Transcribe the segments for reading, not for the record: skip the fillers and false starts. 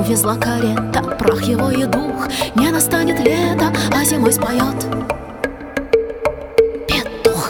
увезла карета, прах его и дух. Не настанет лето, а зимой споет петух.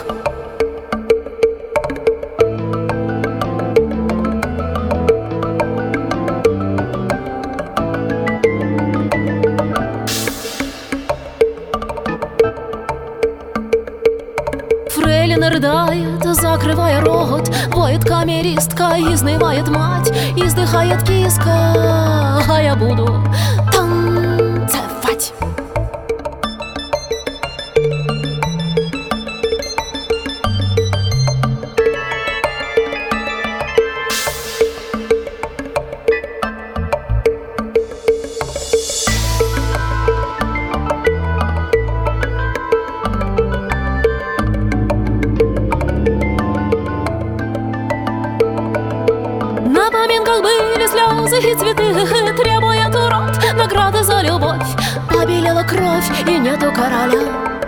Фрейлина рыдает, закрывая рот, воет камеристка, изнывает мать, издыхает киска, а я буду танцевать. На поминках были слезы и цветы, требует урод награды за любовь. Побелела кровь, и нету короля.